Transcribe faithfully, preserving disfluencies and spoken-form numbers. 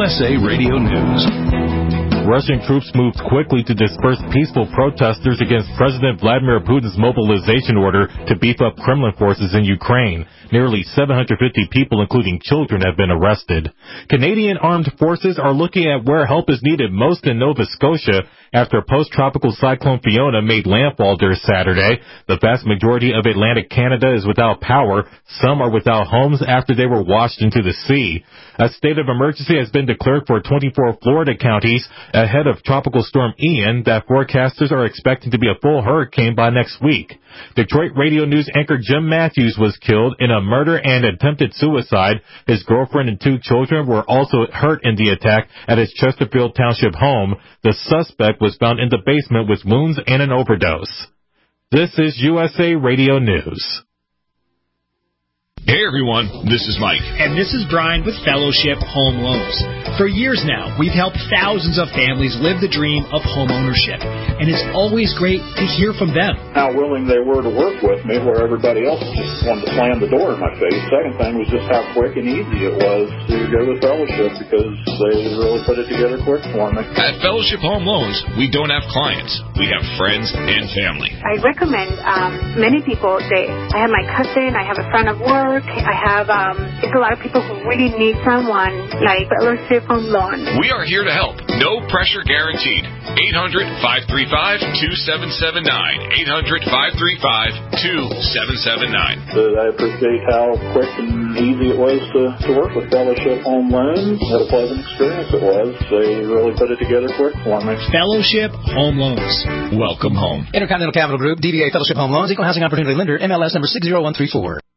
S A Radio News. Russian troops moved quickly to disperse peaceful protesters against President Vladimir Putin's mobilization order to beef up Kremlin forces in Ukraine. Nearly seven hundred fifty people, including children, have been arrested. Canadian armed forces are looking at where help is needed most in Nova Scotia after post-tropical cyclone Fiona made landfall there Saturday. The vast majority of Atlantic Canada is without power. Some are without homes after they were washed into the sea. A state of emergency has been declared for twenty-four Florida counties ahead of Tropical Storm Ian that forecasters are expecting to be a full hurricane by next week. Detroit Radio News anchor Jim Matthews was killed in a murder and attempted suicide. His girlfriend and two children were also hurt in the attack at his Chesterfield Township home. The suspect was found in the basement with wounds and an overdose. This is U S A Radio News. Hey everyone, this is Mike. And this is Brian with Fellowship Home Loans. For years now, we've helped thousands of families live the dream of home ownership. And it's always great to hear from them. How willing they were to work with me where everybody else just wanted to slam the door in my face. Second thing was just how quick and easy it was to go with Fellowship because they really put it together quick for me. At Fellowship Home Loans, we don't have clients. We have friends and family. I recommend um, many people. They, I have my cousin, I have a friend of work. I have, um, it's a lot of people who really need someone like Fellowship Home Loan. We are here to help. No pressure guaranteed. eight hundred, five three five, two seven seven nine. eight hundred, five three five, two seven seven nine. But I appreciate how quick and easy it was to, to work with Fellowship Home Loans. What a pleasant experience it was. They really put it together quick for me. Fellowship Home Loans. Welcome home. Intercontinental Capital Group, D B A Fellowship Home Loans, Equal Housing Opportunity Lender, M L S number six zero one three four.